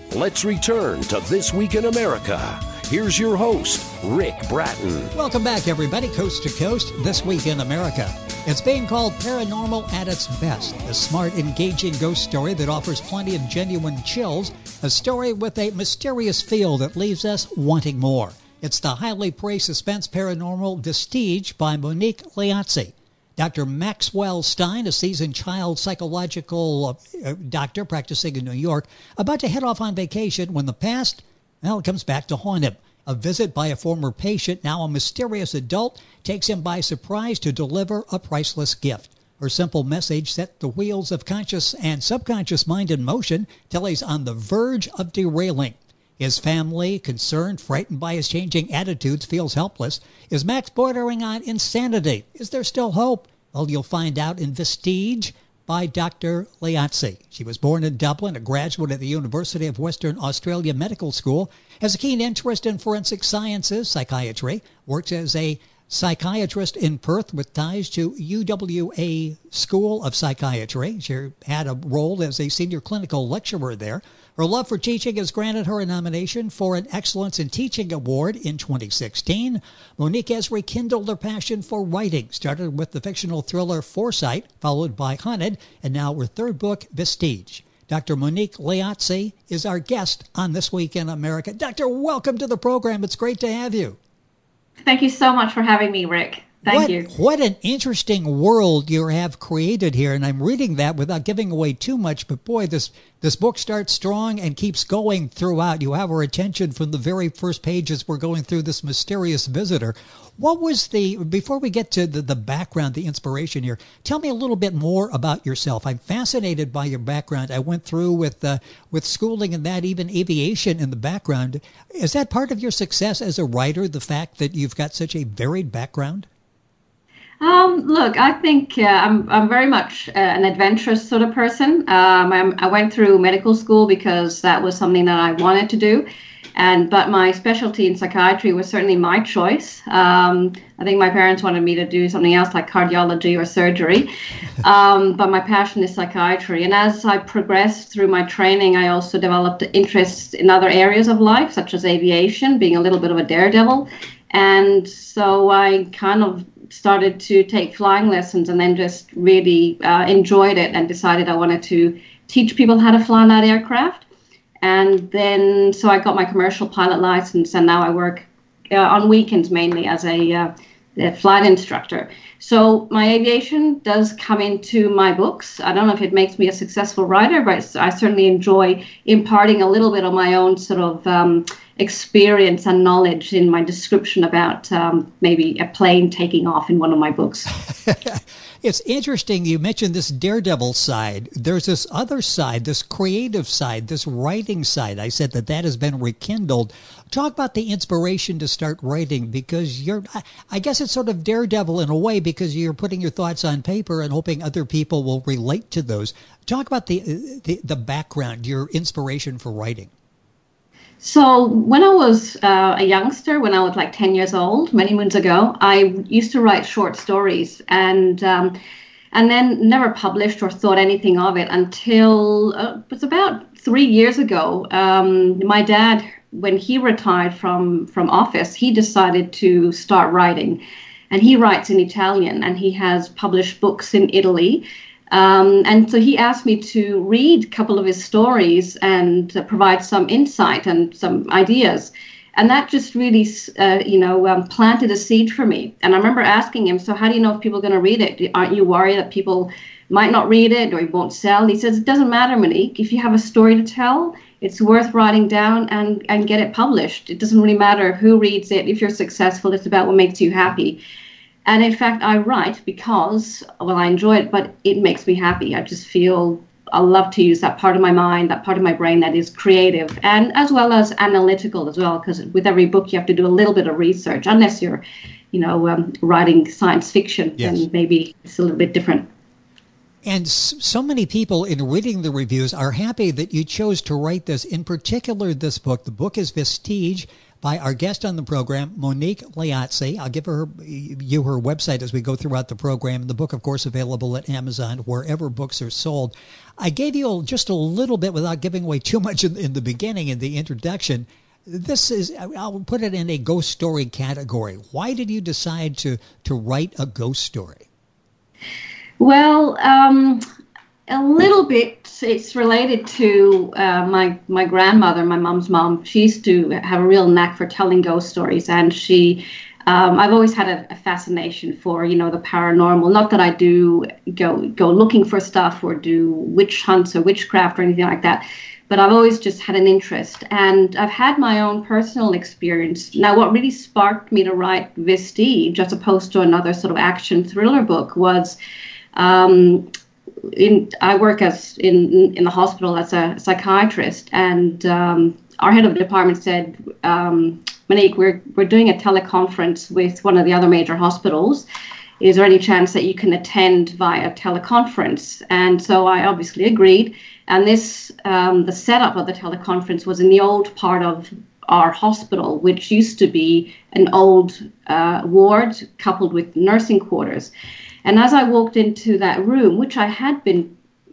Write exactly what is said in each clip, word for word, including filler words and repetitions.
Let's return to This Week in America. Here's your host, Rick Bratton. Welcome back, everybody, coast to coast, This Week in America. It's being called paranormal at its best. A smart, engaging ghost story that offers plenty of genuine chills. A story with a mysterious feel that leaves us wanting more. It's the highly praised suspense paranormal Vestige by Monique Liazzi. Doctor Maxwell Stein, a seasoned child psychological uh, doctor practicing in New York, about to head off on vacation when the past, well, comes back to haunt him. A visit by a former patient, now a mysterious adult, takes him by surprise to deliver a priceless gift. Her simple message set the wheels of conscious and subconscious mind in motion till he's on the verge of derailing. His family, concerned, frightened by his changing attitudes, feels helpless. Is Max bordering on insanity? Is there still hope? Well, you'll find out in Vestige by Doctor Liazzi. She was born in Dublin, a graduate at the University of Western Australia Medical School, has a keen interest in forensic sciences, psychiatry, works as a psychiatrist in Perth with ties to U W A School of Psychiatry. She had a role as a senior clinical lecturer there. Her love for teaching has granted her a nomination for an Excellence in Teaching Award in twenty sixteen. Monique has rekindled her passion for writing, started with the fictional thriller Foresight, followed by Hunted, and now her third book, Vestige. Doctor Monique Liazzi is our guest on This Week in America. Doctor, welcome to the program. It's great to have you. Thank you so much for having me, Rick. Thank what, you. What an interesting world you have created here. And I'm reading that without giving away too much. But boy, this, this book starts strong and keeps going throughout. You have our attention from the very first pages. We're going through this mysterious visitor. What was the, before we get to the, the background, the inspiration here, tell me a little bit more about yourself. I'm fascinated by your background. I went through with uh, with schooling and that, even aviation in the background. Is that part of your success as a writer, the fact that you've got such a varied background? Um, look, I think uh, I'm I'm very much uh, an adventurous sort of person. Um, I'm, I went through medical school because that was something that I wanted to do, and but my specialty in psychiatry was certainly my choice. Um, I think my parents wanted me to do something else like cardiology or surgery, um, but my passion is psychiatry. And as I progressed through my training, I also developed interests in other areas of life, such as aviation, being a little bit of a daredevil, and so I kind of started to take flying lessons and then just really uh, enjoyed it and decided I wanted to teach people how to fly that aircraft. And then, so I got my commercial pilot license, and now I work uh, on weekends mainly as a, uh, a flight instructor. So my aviation does come into my books. I don't know if it makes me a successful writer, but I certainly enjoy imparting a little bit of my own sort of um, experience and knowledge in my description about um, maybe a plane taking off in one of my books. It's interesting you mentioned this daredevil side. There's this other side, this creative side, this writing side. I said that that has been rekindled. Talk about the inspiration to start writing, because you're, I guess it's sort of daredevil in a way, because you're putting your thoughts on paper and hoping other people will relate to those. Talk about the the, the background, your inspiration for writing. So when I was uh, a youngster, when I was like ten years old, many moons ago, I used to write short stories, and um, and then never published or thought anything of it until uh, it was about three years ago. Um, my dad, when he retired from, from office, he decided to start writing, and he writes in Italian, and he has published books in Italy. Um, and so he asked me to read a couple of his stories and uh, provide some insight and some ideas. And that just really, uh, you know, um, planted a seed for me. And I remember asking him, so how do you know if people are going to read it? Aren't you worried that people might not read it or it won't sell? He says, it doesn't matter, Monique. If you have a story to tell, it's worth writing down and, and get it published. It doesn't really matter who reads it. If you're successful, it's about what makes you happy. And in fact, I write because, well, I enjoy it, but it makes me happy. I just feel I love to use that part of my mind, that part of my brain that is creative, and as well as analytical as well, because with every book you have to do a little bit of research, unless you're, you know, um, writing science fiction, yes. Then maybe it's a little bit different. And so many people in reading the reviews are happy that you chose to write this, in particular this book. The book is Vestige by our guest on the program, Monique Liazzi. I'll give her you her website as we go throughout the program. The book, of course, available at Amazon, wherever books are sold. I gave you just a little bit without giving away too much in, in the beginning, in the introduction. This is, I'll put it in a ghost story category. Why did you decide to, to write a ghost story? Well, um, a little bit. It's related to uh, my my grandmother, my mom's mom. She used to have a real knack for telling ghost stories, and she, um, I've always had a, a fascination for, you know, the paranormal. Not that I do go go looking for stuff or do witch hunts or witchcraft or anything like that, but I've always just had an interest, and I've had my own personal experience. Now, what really sparked me to write Vestige, as opposed to another sort of action thriller book, was um, in I work as in in the hospital as a psychiatrist, and um, our head of the department said, um, Monique, we're we're doing a teleconference with one of the other major hospitals. Is there any chance that you can attend via teleconference? And so I obviously agreed. And this, um, the setup of the teleconference was in the old part of our hospital, which used to be an old uh, ward coupled with nursing quarters. And as I walked into that room, which I had been,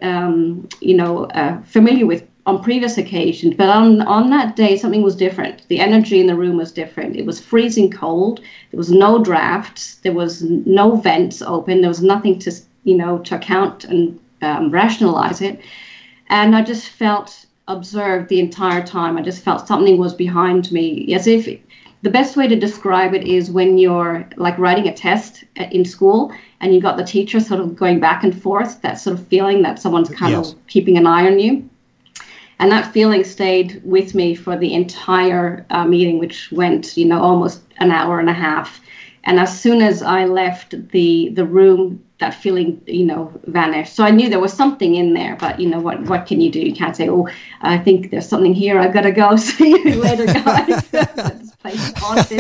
um, you know, uh, familiar with on previous occasions, but on, on that day, something was different. The energy in the room was different. It was freezing cold. There was no drafts. There was no vents open. There was nothing to, you know, to account and um, rationalize it. And I just felt observed the entire time. I just felt something was behind me, as if it, the best way to describe it is when you're like writing a test in school and you got the teacher sort of going back and forth, that sort of feeling that someone's kind yes. of keeping an eye on you. And that feeling stayed with me for the entire uh, meeting, which went, you know, almost an hour and a half. And as soon as I left the the room, that feeling, you know, vanished. So I knew there was something in there, but, you know, what what can you do? You can't say, oh, I think there's something here. I've got to go. See you later, guys. This place is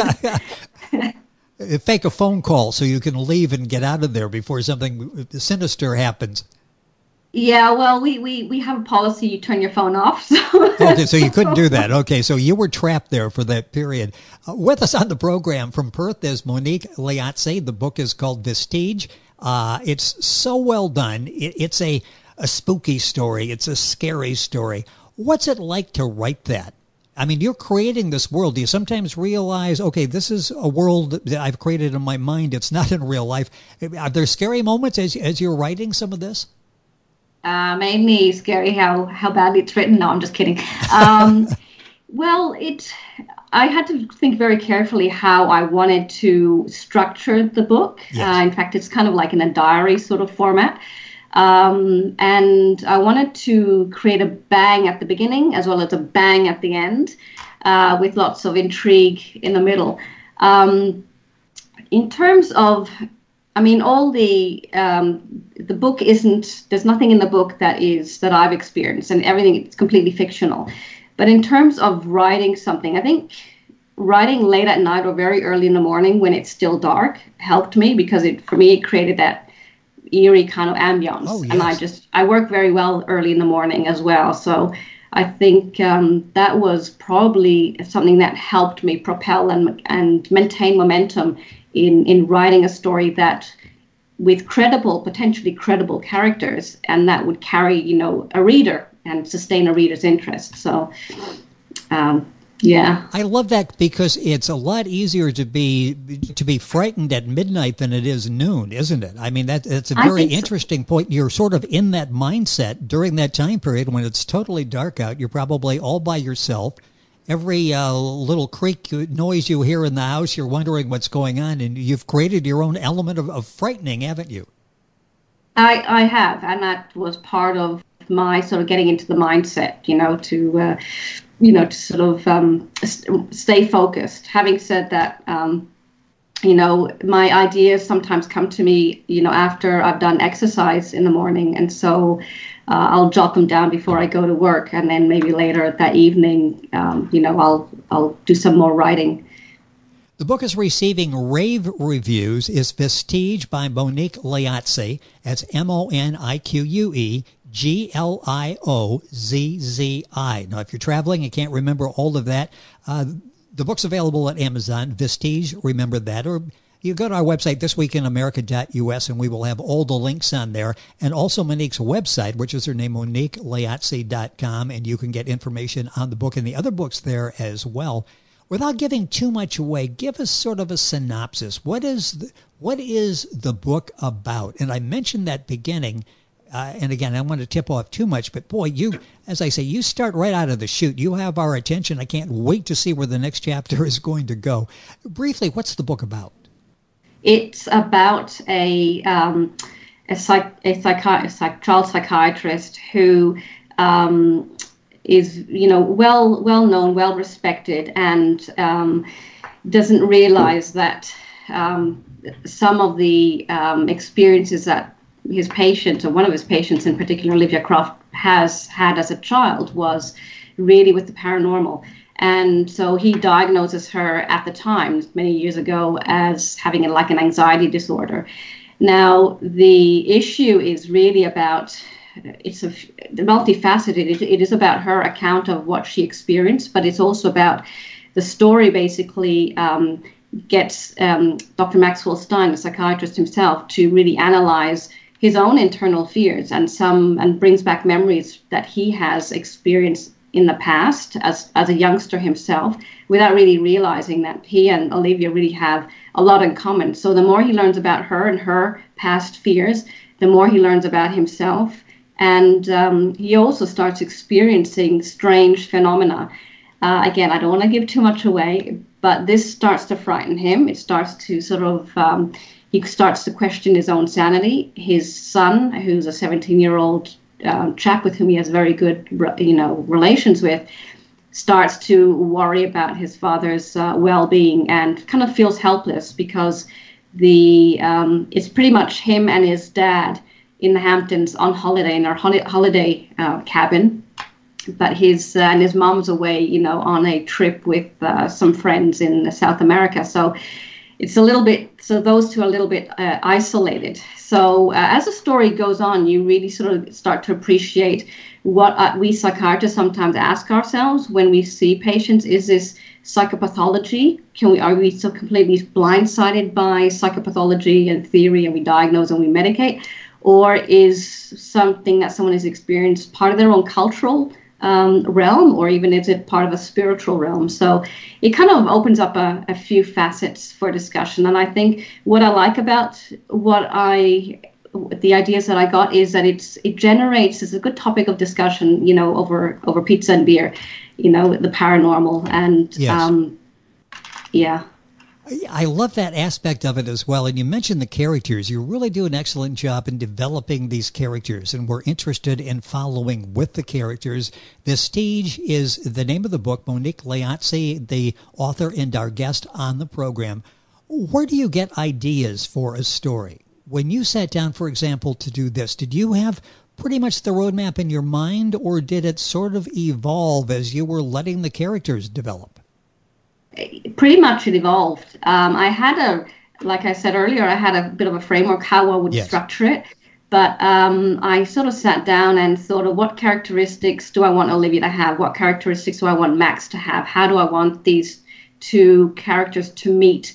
haunted. Fake a phone call so you can leave and get out of there before something sinister happens. Yeah, well, we, we, we have a policy, you turn your phone off. So. Okay, so you couldn't do that. Okay, so you were trapped there for that period. Uh, with us on the program from Perth is Monique Liazzi. The book is called Vestige. Uh, it's so well done. It, it's a, a spooky story. It's a scary story. What's it like to write that? I mean, you're creating this world. Do you sometimes realize, okay, this is a world that I've created in my mind. It's not in real life. Are there scary moments as as you're writing some of this? Uh, mainly scary how, how badly it's written. No, I'm just kidding. Um, well, it. I had to think very carefully how I wanted to structure the book. Yes. Uh, in fact, it's kind of like in a diary sort of format. Um, and I wanted to create a bang at the beginning as well as a bang at the end, uh, with lots of intrigue in the middle. Um, in terms of I mean, all the um, the book isn't. There's nothing in the book that is that I've experienced, and everything is completely fictional. But in terms of writing something, I think writing late at night or very early in the morning when it's still dark helped me, because it for me it created that eerie kind of ambience. Oh, yes. And I just I work very well early in the morning as well. So I think um, that was probably something that helped me propel and and maintain momentum in, in writing a story that with credible, potentially credible characters, and that would carry, you know, a reader and sustain a reader's interest. So, um, yeah. I love that, because it's a lot easier to be to be frightened at midnight than it is noon, isn't it? I mean, that that's a very interesting so. point. You're sort of in that mindset during that time period when it's totally dark out. You're probably all by yourself. Every uh, little creak noise you hear in the house, you're wondering what's going on, and you've created your own element of, of frightening, haven't you? I, I have, and that was part of my sort of getting into the mindset, you know, to, uh, you know, to sort of um, st- stay focused. Having said that, um, you know, my ideas sometimes come to me, you know, after I've done exercise in the morning, and so Uh, I'll jot them down before I go to work, and then maybe later that evening, um, you know, I'll I'll do some more writing. The book is receiving rave reviews. Is Vestige by Monique Liazzi. That's M O N I Q U E G L I O Z Z I. Now, if you're traveling and can't remember all of that, uh, The book's available at Amazon, Vestige, remember that, or you go to our website, this week in america dot u s, and we will have all the links on there, and also Monique's website, which is her name, monique liazzi dot com, and you can get information on the book and the other books there as well. Without giving too much away, give us sort of a synopsis. What is the, what is the book about? And I mentioned that beginning, uh, and again, I don't want to tip off too much, but boy, you, as I say, you start right out of the chute. You have our attention. I can't wait to see where the next chapter is going to go. Briefly, what's the book about? It's about a um, a, psych, a, psychi- a psych- child psychiatrist who um, is, you know, well well known, well respected, and um, doesn't realize that um, some of the um, experiences that his patient, or one of his patients in particular, Olivia Croft, has had as a child was really with the paranormal. And so he diagnoses her at the time, many years ago, as having a, like an anxiety disorder. Now, the issue is really about, it's a, multifaceted. It, it is about her account of what she experienced, but it's also about the story basically um, gets um, Doctor Maxwell Stein, the psychiatrist himself, to really analyze his own internal fears and some and brings back memories that he has experienced in the past as, as a youngster himself, without really realizing that he and Olivia really have a lot in common. So the more he learns about her and her past fears, the more he learns about himself. And um, he also starts experiencing strange phenomena. Uh, again, I don't want to give too much away, but this starts to frighten him. It starts to sort of, um, he starts to question his own sanity. His son, who's a seventeen-year-old Um, chap with whom he has very good, you know, relations with, starts to worry about his father's uh, well-being and kind of feels helpless because the um, it's pretty much him and his dad in the Hamptons on holiday in our hol- holiday uh, cabin, but his uh, and his mom's away, you know, on a trip with uh, some friends in South America. So it's a little bit, so those two are a little bit uh, isolated. So uh, as the story goes on, you really sort of start to appreciate what uh, we psychiatrists sometimes ask ourselves when we see patients. Is this psychopathology? Can we, are we so completely blindsided by psychopathology and theory and we diagnose and we medicate? Or is something that someone has experienced part of their own cultural Um, realm, or even is it part of a spiritual realm? So it kind of opens up a, a few facets for discussion. And I think what I like about what I, the ideas that I got is that it's it generates, it's a good topic of discussion, you know, over over pizza and beer, you know, the paranormal. And yes. um, yeah. I love that aspect of it as well. And you mentioned the characters. You really do an excellent job in developing these characters, and we're interested in following with the characters. Vestige is the name of the book. Monique Liazzi, the author and our guest on the program. Where do you get ideas for a story? When you sat down, for example, to do this, did you have pretty much the roadmap in your mind, or did it sort of evolve as you were letting the characters develop? Pretty much it evolved. Um, I had a, like I said earlier, I had a bit of a framework how I would yes. structure it. But um, I sort of sat down and thought of what characteristics do I want Olivia to have? What characteristics do I want Max to have? How do I want these two characters to meet?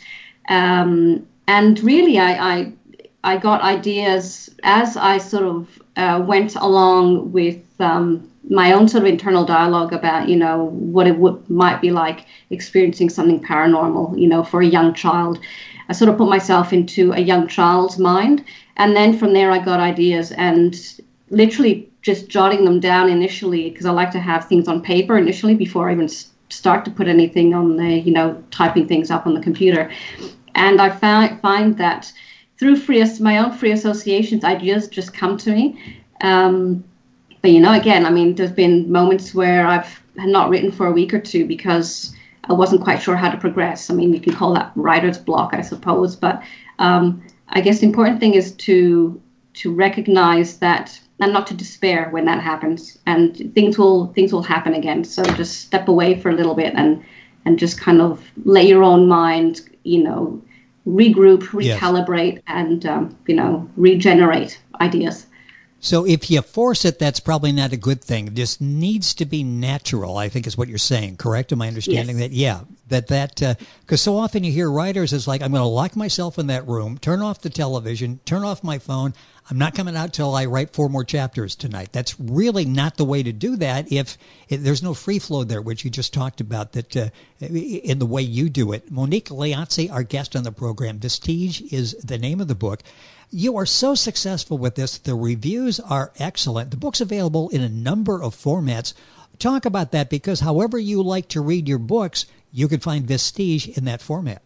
Um, and really, I, I I got ideas as I sort of uh, went along with um, my own sort of internal dialogue about, you know, what it would might be like experiencing something paranormal, you know, for a young child. I sort of put myself into a young child's mind. And then from there, I got ideas and literally just jotting them down initially, because I like to have things on paper initially before I even start to put anything on the, you know, typing things up on the computer. And I found, find that through free, my own free associations, ideas just come to me. Um, But, you know, again, I mean, there's been moments where I've not written for a week or two because I wasn't quite sure how to progress. I mean, you can call that writer's block, I suppose. But um, I guess the important thing is to to recognize that and not to despair when that happens. And things will things will happen again. So just step away for a little bit and, and just kind of let your own mind, you know, regroup, recalibrate, yes. and, um, you know, regenerate ideas. So if you force it, that's probably not a good thing. It just needs to be natural, I think is what you're saying, correct? Am I understanding Yes. that? Yeah, that, that, because uh, so often you hear writers, it's like, I'm going to lock myself in that room, turn off the television, turn off my phone. I'm not coming out till I write four more chapters tonight. That's really not the way to do that if, if there's no free flow there, which you just talked about, that uh, in the way you do it. Monique Galeazzi, our guest on the program. Vestige is the name of the book. You are so successful with this. The reviews are excellent. The book's available in a number of formats. Talk about that, because however you like to read your books, you can find Vestige in that format.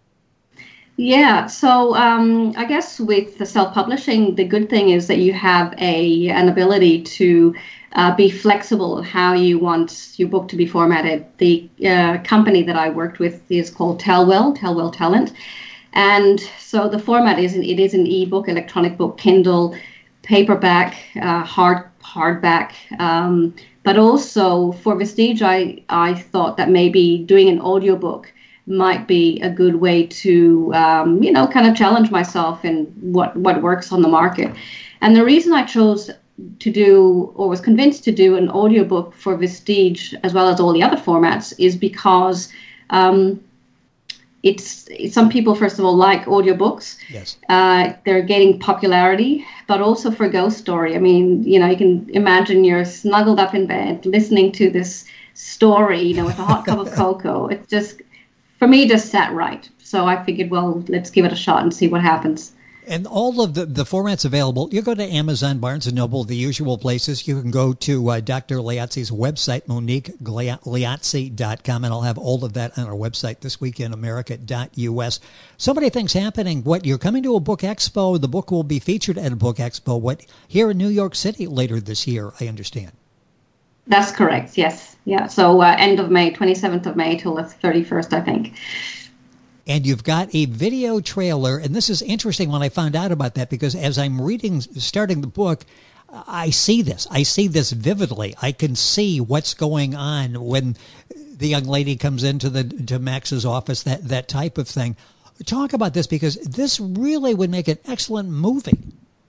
Yeah, so um, I guess with the self-publishing, the good thing is that you have a an ability to uh, be flexible how you want your book to be formatted. The uh, company that I worked with is called Tellwell, Tellwell Talent. And so the format is, it is an ebook, electronic book, Kindle, paperback, uh, hard hardback. Um, but also for Vestige, I, I thought that maybe doing an audiobook might be a good way to, um, you know, kind of challenge myself in what, what works on the market. And the reason I chose to do, or was convinced to do, an audiobook for Vestige as well as all the other formats is because um, It's, it's some people, first of all, like audiobooks. Yes. Uh, they're gaining popularity, but also for ghost story. I mean, you know, you can imagine you're snuggled up in bed listening to this story, you know, with a hot cup of cocoa. It just, for me, just sat right. So I figured, well, let's give it a shot and see what happens. And all of the, the formats available, you go to Amazon, Barnes and Noble, the usual places. You can go to uh, Doctor Galeazzi's website, Monique Galeazzi dot com, and I'll have all of that on our website, this week in america dot u s. So many things happening. What, you're coming to a book expo. The book will be featured at a book expo, what, here in New York City later this year, I understand. That's correct, yes. Yeah, so uh, end of May, twenty-seventh of May till the thirty-first, I think. And you've got a video trailer, and this is interesting when I found out about that, because as I'm reading, starting the book, I see this. I see this vividly. I can see what's going on when the young lady comes into the to Max's office, that, that type of thing. Talk about this, because this really would make an excellent movie.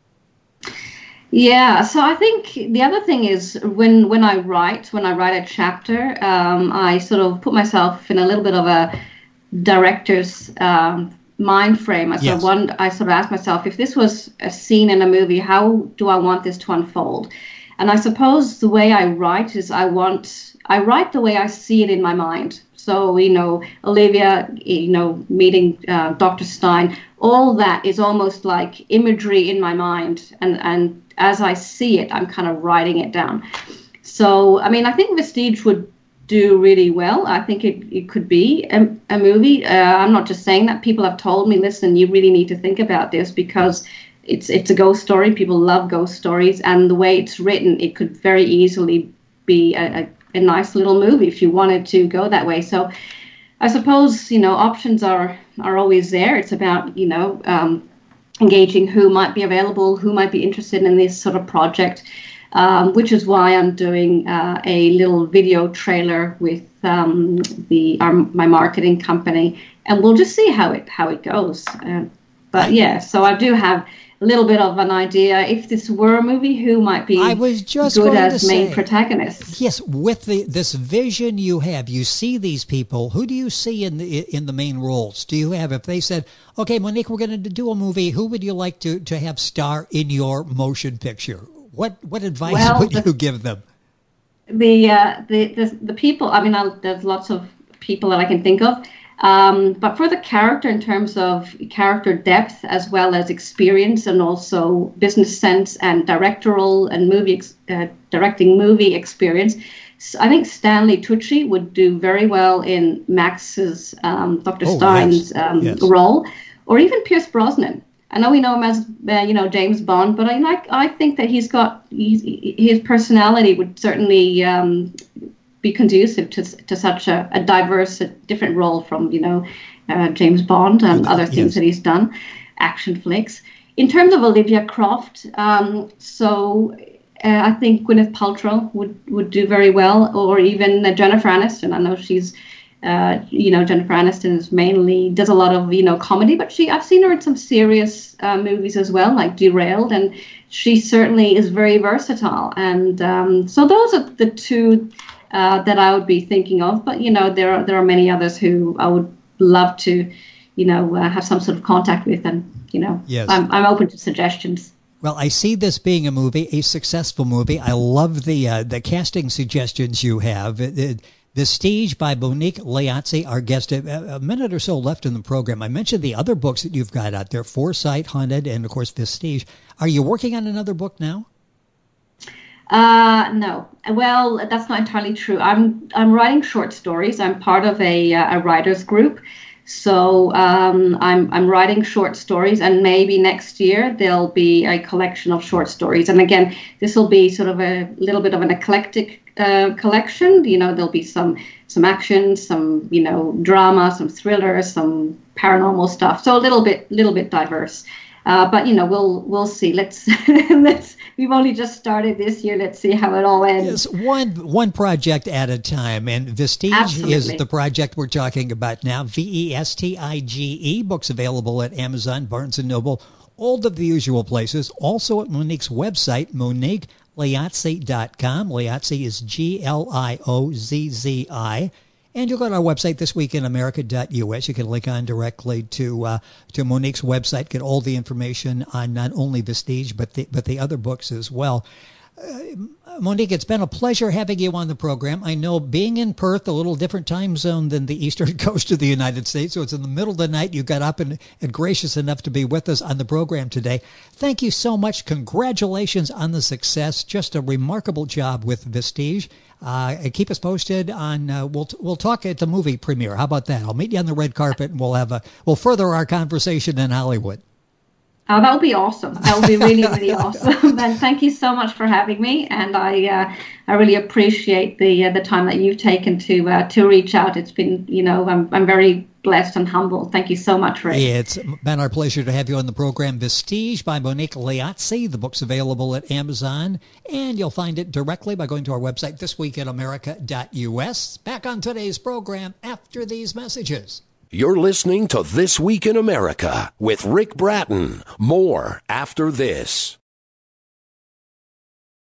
Yeah, so I think the other thing is when, when I write, when I write a chapter, um, I sort of put myself in a little bit of a director's um, mind frame. I sort Yes. of wonder, I sort of asked myself, if this was a scene in a movie, how do I want this to unfold? And I suppose the way I write is I want, I write the way I see it in my mind. So, you know, Olivia, you know, meeting uh, Doctor Stein, all that is almost like imagery in my mind. And, and as I see it, I'm kind of writing it down. So, I mean, I think Vestige would do really well. I think it, it could be a, a movie. Uh, I'm not just saying that. People have told me, listen, you really need to think about this, because it's it's a ghost story. People love ghost stories, and the way it's written, it could very easily be a, a, a nice little movie if you wanted to go that way. So I suppose, you know, options are, are always there. It's about, you know, um, engaging who might be available, who might be interested in this sort of project. Um, which is why I'm doing uh, a little video trailer with um, the our, my marketing company, and we'll just see how it how it goes. Uh, but yeah, so I do have a little bit of an idea. If this were a movie, who might be I was just good going as to main say, protagonists? Yes, with the this vision you have, you see these people. Who do you see in the in the main roles? Do you have, if they said, okay, Monique, we're going to do a movie, who would you like to, to have star in your motion picture? What what advice Well, would the- you give them? The uh, the, the the people. I mean, I'll, there's lots of people that I can think of. Um, but for the character, in terms of character depth as well as experience, and also business sense and directorial and movie ex- uh, directing movie experience, s- I think Stanley Tucci would do very well in Max's um, Doctor Oh, Stein's yes. um, Yes. role, or even Pierce Brosnan. I know we know him as uh, you know, James Bond, but I like I think that he's got he's, his personality would certainly um, be conducive to to such a, a diverse, a different role from, you know, uh, James Bond and other things Yes. that he's done, action flicks. In terms of Olivia Croft, um, so uh, I think Gwyneth Paltrow would, would do very well, or even uh, Jennifer Aniston. I know she's uh, you know, Jennifer Aniston is mainly does a lot of, you know, comedy, but she I've seen her in some serious uh, movies as well, like Derailed, and she certainly is very versatile. And um, so those are the two uh, that I would be thinking of. But you know, there are there are many others who I would love to, you know, uh, have some sort of contact with, and you know, yes. I'm I'm open to suggestions. Well, I see this being a movie, a successful movie. I love the uh, the casting suggestions you have. It, it, Vestige by Monique Liazzi, our guest. A, a minute or so left in the program. I mentioned the other books that you've got out there, Foresight, Hunted, and, of course, Vestige. Are you working on another book now? Uh, no. Well, that's not entirely true. I'm I'm writing short stories. I'm part of a, a writers group. So um, I'm I'm writing short stories, and maybe next year there'll be a collection of short stories. And again, this will be sort of a little bit of an eclectic uh, collection. You know, there'll be some some action, some you know drama, some thrillers, some paranormal stuff. So a little bit little bit diverse. Uh, but you know, we'll we'll see. Let's let's. We've only just started this year. Let's see how it all ends. Yes, one one project at a time. And Vestige Absolutely. is the project we're talking about now. V E S T I G E. Books available at Amazon, Barnes and Noble, all of the usual places. Also at Monique's website, Monique Liazzi dot com. Liazzi is G L I O Z Z I. And you'll go to our website, this week in america dot U S. You can link on directly to uh, to Monique's website, get all the information on not only Vestige, but the, but the other books as well. Uh, Monique, it's been a pleasure having you on the program. I know being in Perth, a little different time zone than the eastern coast of the United States, so it's in the middle of the night. You got up and, and gracious enough to be with us on the program today. Thank you so much. Congratulations on the success. Just a remarkable job with Vestige. Uh, keep us posted on. Uh, we'll we'll talk at the movie premiere. How about that? I'll meet you on the red carpet, and we'll have a we'll further our conversation in Hollywood. Oh, that would be awesome. That would be really, really awesome. And thank you so much for having me. And I, uh, I really appreciate the uh, the time that you've taken to uh, to reach out. It's been, you know, I'm I'm very blessed and humbled. Thank you so much, Rick. It's been our pleasure to have you on the program. Vestige by Monique Liazzi. The book's available at Amazon, and you'll find it directly by going to our website, this week in america dot U S. Back on today's program after these messages. You're listening to This Week in America with Rick Bratton. More after this.